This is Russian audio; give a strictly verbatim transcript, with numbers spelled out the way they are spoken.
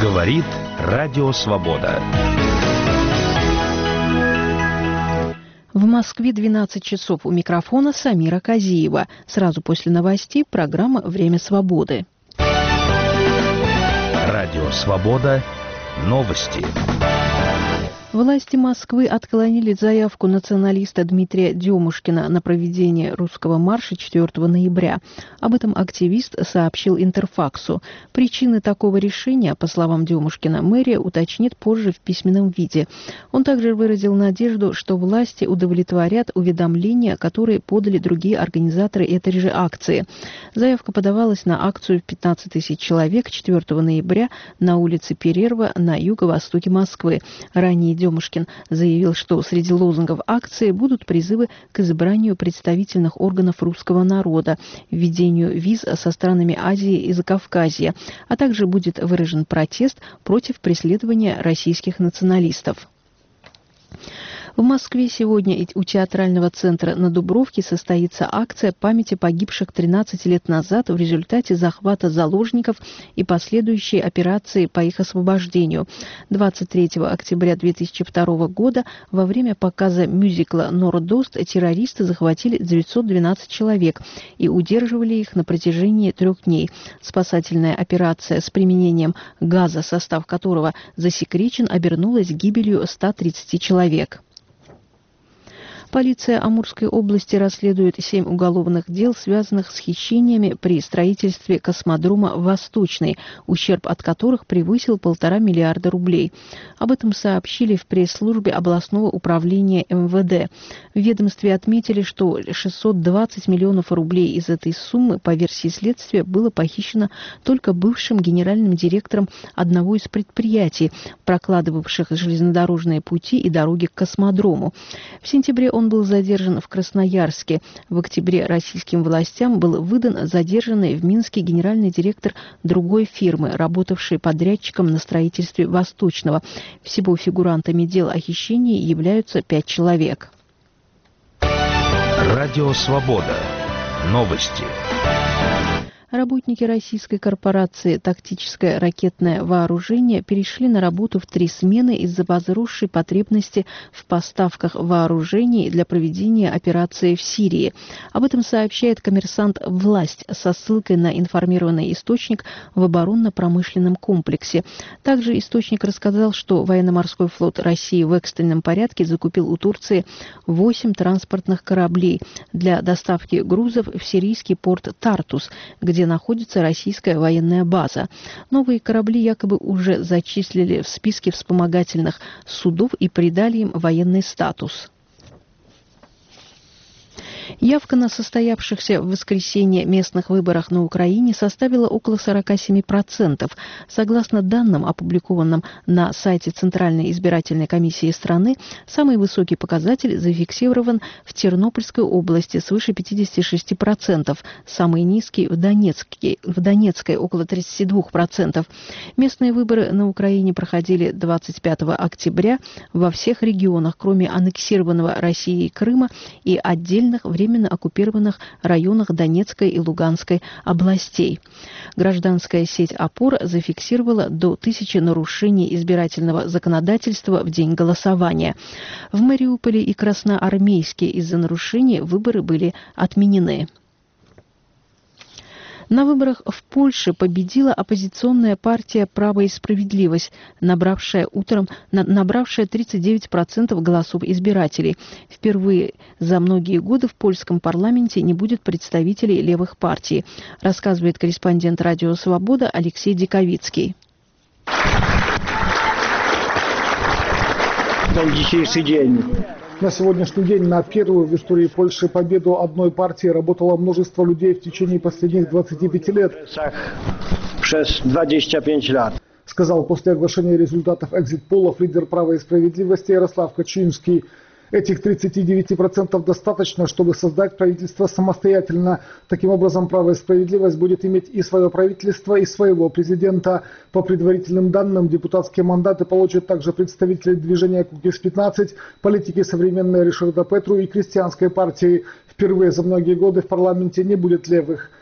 Говорит Радио Свобода. В Москве двенадцать часов. У микрофона Самира Казиева. Сразу после новостей программа «Время свободы». Радио Свобода. Новости. Власти Москвы отклонили заявку националиста Дмитрия Демушкина на проведение русского марша четвёртого ноября. Об этом активист сообщил Интерфаксу. Причины такого решения, по словам Демушкина, мэрия уточнит позже в письменном виде. Он также выразил надежду, что власти удовлетворят уведомления, которые подали другие организаторы этой же акции. Заявка подавалась на акцию в пятнадцать тысяч человек четвёртого ноября на улице Перерва на юго-востоке Москвы. Ранее Демушкин заявил, что среди лозунгов акции будут призывы к избранию представительных органов русского народа, введению виз со странами Азии и Закавказья, а также будет выражен протест против преследования российских националистов. В Москве сегодня у театрального центра на Дубровке состоится акция памяти погибших тринадцать лет назад в результате захвата заложников и последующей операции по их освобождению. двадцать третьего октября две тысячи второго года во время показа мюзикла «Нордост» террористы захватили девятьсот двенадцать человек и удерживали их на протяжении трех дней. Спасательная операция с применением газа, состав которого засекречен, обернулась гибелью ста тридцати человек. Полиция Амурской области расследует семь уголовных дел, связанных с хищениями при строительстве космодрома «Восточный», ущерб от которых превысил полтора миллиарда рублей. Об этом сообщили в пресс-службе областного управления эм вэ дэ. В ведомстве отметили, что шестьсот двадцать миллионов рублей из этой суммы, по версии следствия, было похищено только бывшим генеральным директором одного из предприятий, прокладывавших железнодорожные пути и дороги к космодрому. В сентябре он Он был задержан в Красноярске. В октябре российским властям был выдан задержанный в Минске генеральный директор другой фирмы, работавший подрядчиком на строительстве «Восточного». Всего фигурантами дел о хищении являются пять человек. Радио Свобода. Новости. Работники российской корпорации «Тактическое ракетное вооружение» перешли на работу в три смены из-за возросшей потребности в поставках вооружений для проведения операции в Сирии. Об этом сообщает коммерсант «Власть» со ссылкой на информированный источник в оборонно-промышленном комплексе. Также источник рассказал, что военно-морской флот России в экстренном порядке закупил у Турции восемь транспортных кораблей для доставки грузов в сирийский порт Тартус, где находится российская военная база. Новые корабли якобы уже зачислили в списке вспомогательных судов и придали им военный статус. Явка на состоявшихся в воскресенье местных выборах на Украине составила около сорок семь процентов. Согласно данным, опубликованным на сайте Центральной избирательной комиссии страны, самый высокий показатель зафиксирован в Тернопольской области свыше пятьдесят шесть процентов, самый низкий в Донецке, в Донецкой около тридцать два процента. Местные выборы на Украине проходили двадцать пятого октября во всех регионах, кроме аннексированного Россией Крыма и отдельных временно оккупированных районах Донецкой и Луганской областей. Гражданская сеть «Опора» зафиксировала до тысячи нарушений избирательного законодательства в день голосования. В Мариуполе и Красноармейске из-за нарушений выборы были отменены. На выборах в Польше победила оппозиционная партия «Право и справедливость», набравшая утром набравшая тридцать девять процентов голосов избирателей. Впервые за многие годы в польском парламенте не будет представителей левых партий, рассказывает корреспондент «Радио Свобода» Алексей Диковицкий. Dzisiejszy dzień. На сегодняшний день на первую в истории Польши победу одной партии работало множество людей в течение последних двадцати пяти лет. Przez двадцать пять лет. Сказал после оглашения результатов экзит-полов лидер «Права и справедливости» Ярослав Качинский. Этих тридцати девяти процентов достаточно, чтобы создать правительство самостоятельно. Таким образом, «Право и справедливость» будет иметь и свое правительство, и своего президента. По предварительным данным, депутатские мандаты получат также представители движения Кукис пятнадцать, политики современной Ришарда Петру и крестьянской партии. Впервые за многие годы в парламенте не будет левых.